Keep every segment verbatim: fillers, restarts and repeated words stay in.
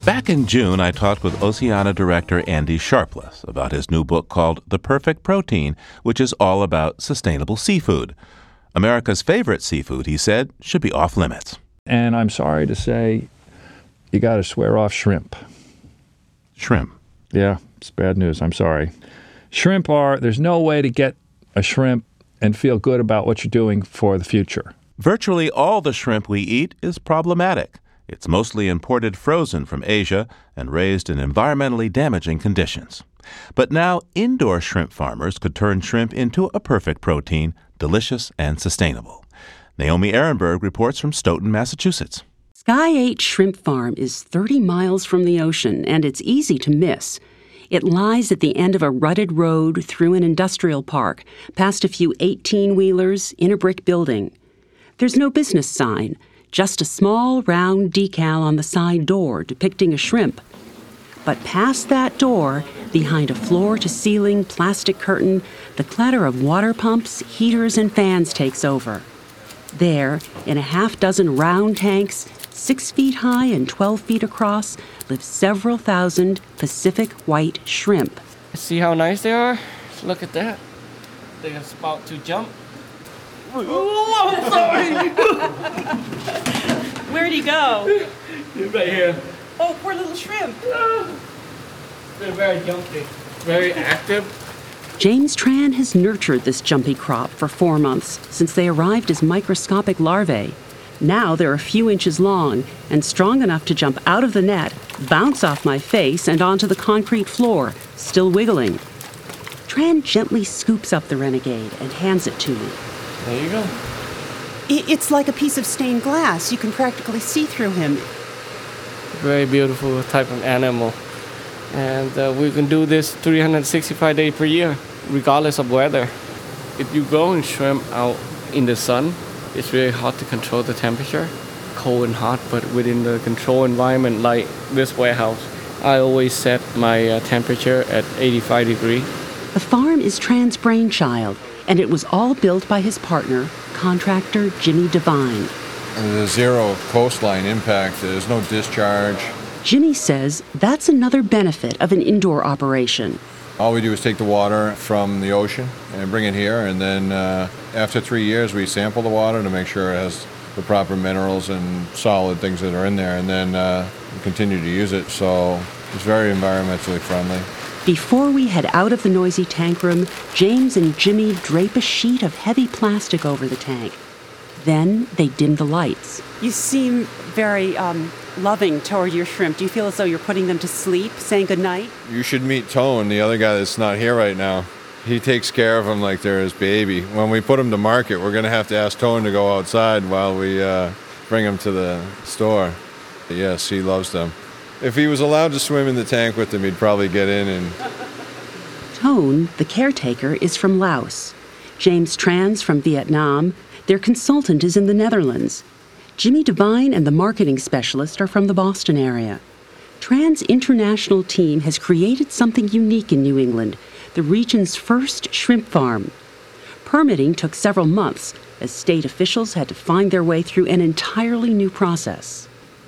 Back in June, I talked with Oceana director Andy Sharpless about his new book called The Perfect Protein, which is all about sustainable seafood. America's favorite seafood, he said, should be off limits. And I'm sorry to say, you got to swear off shrimp. Shrimp? Yeah, it's bad news. I'm sorry. Shrimp are, there's no way to get a shrimp and feel good about what you're doing for the future. Virtually all the shrimp we eat is problematic. It's mostly imported frozen from Asia and raised in environmentally damaging conditions. But now indoor shrimp farmers could turn shrimp into a perfect protein, delicious and sustainable. Naomi Ehrenberg reports from Stoughton, Massachusetts. Sky eight Shrimp Farm is thirty miles from the ocean, and it's easy to miss. It lies at the end of a rutted road through an industrial park, past a few eighteen-wheelers in a brick building. There's no business sign, just a small round decal on the side door depicting a shrimp. But past that door, behind a floor-to-ceiling plastic curtain, the clatter of water pumps, heaters, and fans takes over. There, in a half-dozen round tanks, six feet high and twelve feet across, live several thousand Pacific white shrimp. See how nice they are? Look at that. They're about to jump. Oh, sorry. Where'd he go? Right here. Oh, poor little shrimp. They're very jumpy, very active. James Tran has nurtured this jumpy crop for four months since they arrived as microscopic larvae. Now they're a few inches long and strong enough to jump out of the net, bounce off my face and onto the concrete floor, still wiggling. Tran gently scoops up the renegade and hands it to me. There you go. It's like a piece of stained glass. You can practically see through him. Very beautiful type of animal. And uh, we can do this three hundred sixty-five days per year, regardless of weather. If you grow in shrimp out in the sun, it's really hard to control the temperature, cold and hot, but within the controlled environment like this warehouse, I always set my uh, temperature at eighty-five degrees. The farm is Tran's brainchild, and it was all built by his partner, contractor Jimmy Devine. There's zero coastline impact. There's no discharge. Jimmy says that's another benefit of an indoor operation. All we do is take the water from the ocean and bring it here, and then uh, after three years we sample the water to make sure it has the proper minerals and solid things that are in there, and then uh, we continue to use it, so it's very environmentally friendly. Before we head out of the noisy tank room, James and Jimmy drape a sheet of heavy plastic over the tank. Then they dim the lights. You seem very um, loving toward your shrimp. Do you feel as though you're putting them to sleep, saying goodnight? You should meet Tone, the other guy that's not here right now. He takes care of them like they're his baby. When we put them to market, we're going to have to ask Tone to go outside while we uh, bring them to the store. But yes, he loves them. If he was allowed to swim in the tank with them, he'd probably get in and... Tone, the caretaker, is from Laos. James Tran's from Vietnam. Their consultant is in the Netherlands. Jimmy Devine and the marketing specialist are from the Boston area. Tran's international team has created something unique in New England, the region's first shrimp farm. Permitting took several months, as state officials had to find their way through an entirely new process.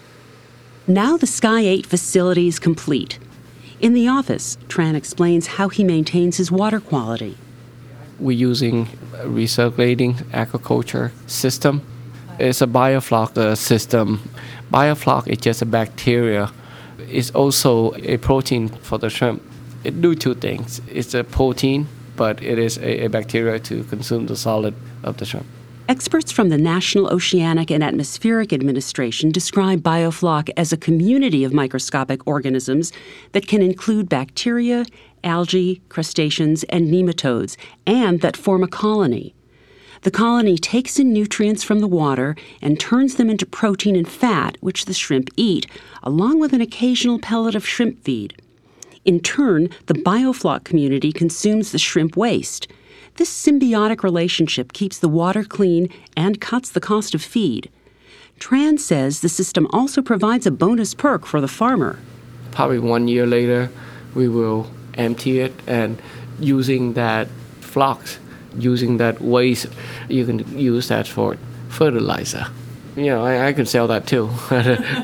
Now the Sky eight facility is complete. In the office, Tran explains how he maintains his water quality. We're using a recirculating aquaculture system. It's a biofloc uh, system. Biofloc is just a bacteria. It's also a protein for the shrimp. It do two things. It's a protein, but it is a, a bacteria to consume the solid of the shrimp. Experts from the National Oceanic and Atmospheric Administration describe biofloc as a community of microscopic organisms that can include bacteria, algae, crustaceans, and nematodes, and that form a colony. The colony takes in nutrients from the water and turns them into protein and fat, which the shrimp eat, along with an occasional pellet of shrimp feed. In turn, the biofloc community consumes the shrimp waste. This symbiotic relationship keeps the water clean and cuts the cost of feed. Tran says the system also provides a bonus perk for the farmer. Probably one year later, we will empty it, and using that flocks, using that waste, you can use that for fertilizer. You know, I, I can sell that too.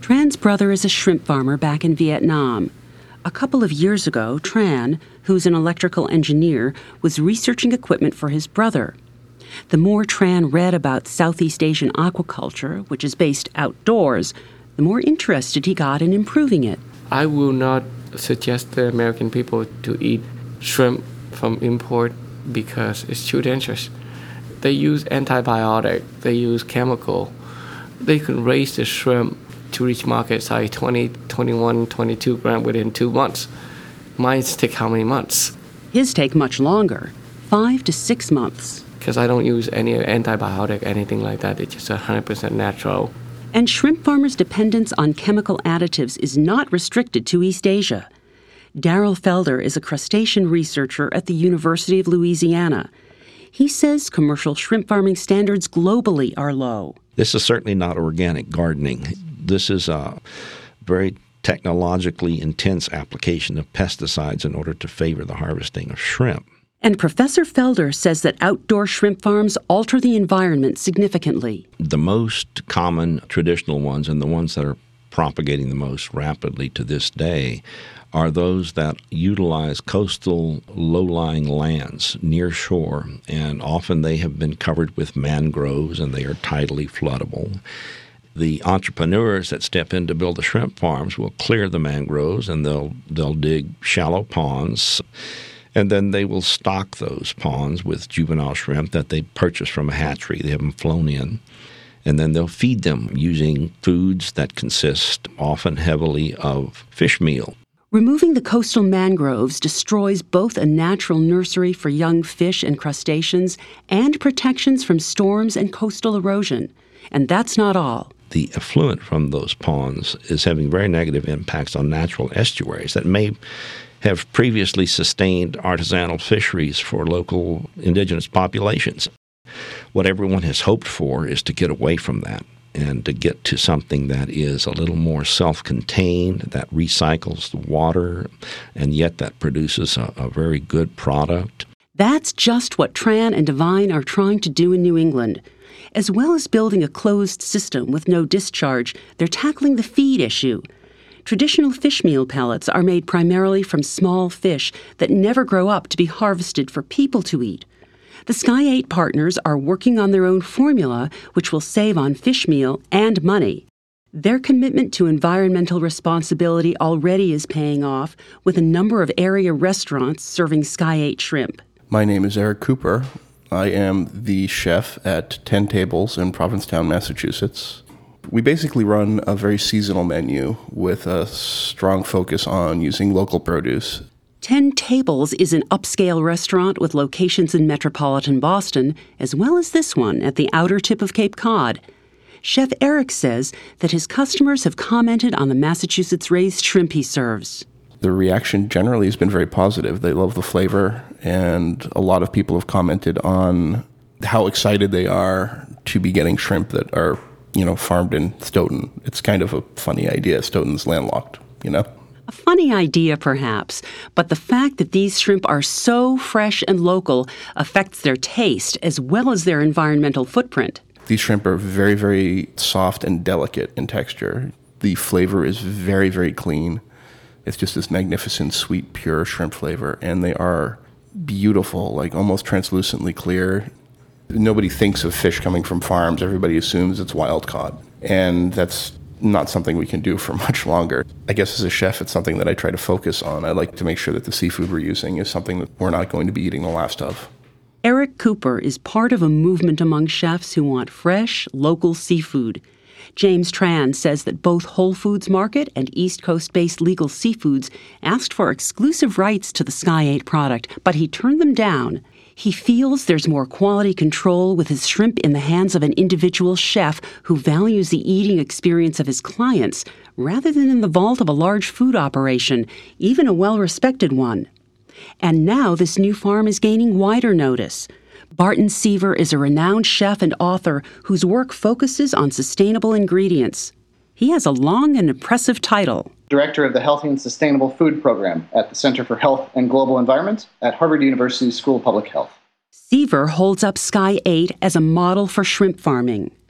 Tran's brother is a shrimp farmer back in Vietnam. A couple of years ago, Tran, who's an electrical engineer, was researching equipment for his brother. The more Tran read about Southeast Asian aquaculture, which is based outdoors, the more interested he got in improving it. I will not suggest the American people to eat shrimp from import because it's too dangerous. They use antibiotic, they use chemical. They can raise the shrimp to reach market size twenty, twenty-one, twenty-two grams within two months. Mine's take how many months? His take much longer, five to six months. Because I don't use any antibiotic, anything like that. It's just one hundred percent natural. And shrimp farmers' dependence on chemical additives is not restricted to East Asia. Daryl Felder is a crustacean researcher at the University of Louisiana. He says commercial shrimp farming standards globally are low. This is certainly not organic gardening. This is a very technologically intense application of pesticides in order to favor the harvesting of shrimp. And Professor Felder says that outdoor shrimp farms alter the environment significantly. The most common traditional ones, and the ones that are propagating the most rapidly to this day, are those that utilize coastal low-lying lands near shore, and often they have been covered with mangroves and they are tidally floodable. The entrepreneurs that step in to build the shrimp farms will clear the mangroves and they'll they'll dig shallow ponds, and then they will stock those ponds with juvenile shrimp that they purchase from a hatchery. They have them flown in, and then they'll feed them using foods that consist often heavily of fish meal. Removing the coastal mangroves destroys both a natural nursery for young fish and crustaceans and protections from storms and coastal erosion. And that's not all. The effluent from those ponds is having very negative impacts on natural estuaries that may have previously sustained artisanal fisheries for local indigenous populations. What everyone has hoped for is to get away from that and to get to something that is a little more self-contained, that recycles the water, and yet that produces a, a very good product. That's just what Tran and Devine are trying to do in New England. As well as building a closed system with no discharge, they're tackling the feed issue. Traditional fish meal pellets are made primarily from small fish that never grow up to be harvested for people to eat. The Sky eight partners are working on their own formula, which will save on fish meal and money. Their commitment to environmental responsibility already is paying off, with a number of area restaurants serving Sky eight shrimp. My name is Eric Cooper. I am the chef at ten Tables in Provincetown, Massachusetts. We basically run a very seasonal menu with a strong focus on using local produce. ten Tables is an upscale restaurant with locations in metropolitan Boston, as well as this one at the outer tip of Cape Cod. Chef Eric says that his customers have commented on the Massachusetts-raised shrimp he serves. The reaction generally has been very positive. They love the flavor, and a lot of people have commented on how excited they are to be getting shrimp that are, you know, farmed in Stoughton. It's kind of a funny idea. Stoughton's landlocked, you know? A funny idea, perhaps, but the fact that these shrimp are so fresh and local affects their taste as well as their environmental footprint. These shrimp are very, very soft and delicate in texture. The flavor is very, very clean. It's just this magnificent, sweet, pure shrimp flavor, and they are beautiful, like almost translucently clear. Nobody thinks of fish coming from farms. Everybody assumes it's wild caught, and that's not something we can do for much longer. I guess as a chef, it's something that I try to focus on. I like to make sure that the seafood we're using is something that we're not going to be eating the last of. Eric Cooper is part of a movement among chefs who want fresh, local seafood. James Tran says that both Whole Foods Market and East Coast-based Legal Seafoods asked for exclusive rights to the Sky eight product, but he turned them down. He feels there's more quality control with his shrimp in the hands of an individual chef who values the eating experience of his clients rather than in the vault of a large food operation, even a well-respected one. And now this new farm is gaining wider notice. Barton Seaver is a renowned chef and author whose work focuses on sustainable ingredients. He has a long and impressive title. Director of the Healthy and Sustainable Food Program at the Center for Health and Global Environment at Harvard University School of Public Health. Seaver holds up Sky eight as a model for shrimp farming.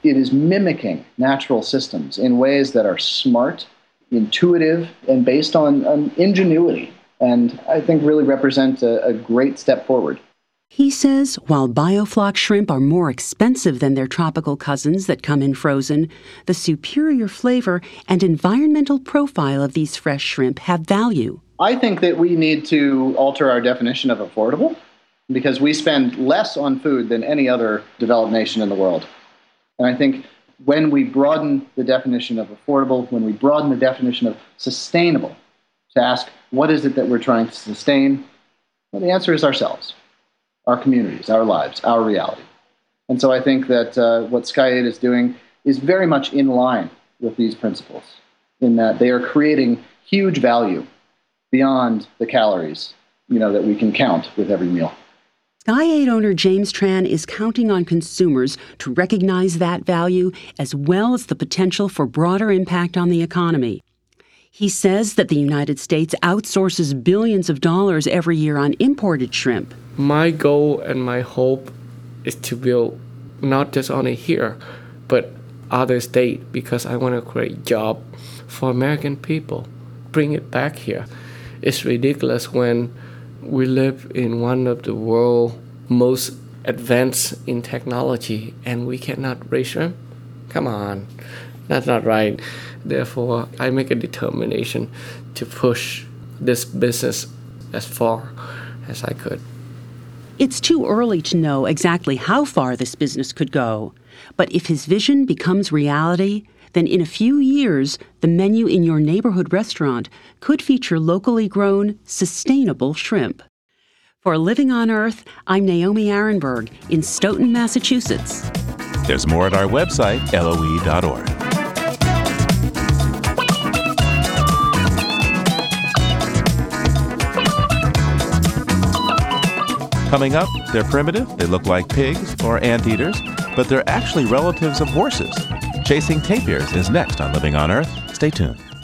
it is mimicking natural systems in ways that are smart, intuitive, and based on, on ingenuity, and I think really represent a, a great step forward. He says while BioFloc shrimp are more expensive than their tropical cousins that come in frozen, the superior flavor and environmental profile of these fresh shrimp have value. I think that we need to alter our definition of affordable because we spend less on food than any other developed nation in the world. And I think when we broaden the definition of affordable, when we broaden the definition of sustainable, to ask what is it that we're trying to sustain, well, the answer is ourselves. Our communities, our lives, our reality. And so I think that uh, what Sky eight is doing is very much in line with these principles, in that they are creating huge value beyond the calories, you know, that we can count with every meal. Sky eight owner James Tran is counting on consumers to recognize that value as well as the potential for broader impact on the economy. He says that the United States outsources billions of dollars every year on imported shrimp. My goal and my hope is to build not just only here, but other states, because I want to create job for American people, bring it back here. It's ridiculous when we live in one of the world's most advanced in technology and we cannot raise shrimp. Come on, that's not right. Therefore, I make a determination to push this business as far as I could. It's too early to know exactly how far this business could go. But if his vision becomes reality, then in a few years, the menu in your neighborhood restaurant could feature locally grown, sustainable shrimp. For Living on Earth, I'm Naomi Arenberg in Stoughton, Massachusetts. There's more at our website, L O E dot org. Coming up, they're primitive, they look like pigs or anteaters, but they're actually relatives of horses. Chasing tapirs is next on Living on Earth. Stay tuned.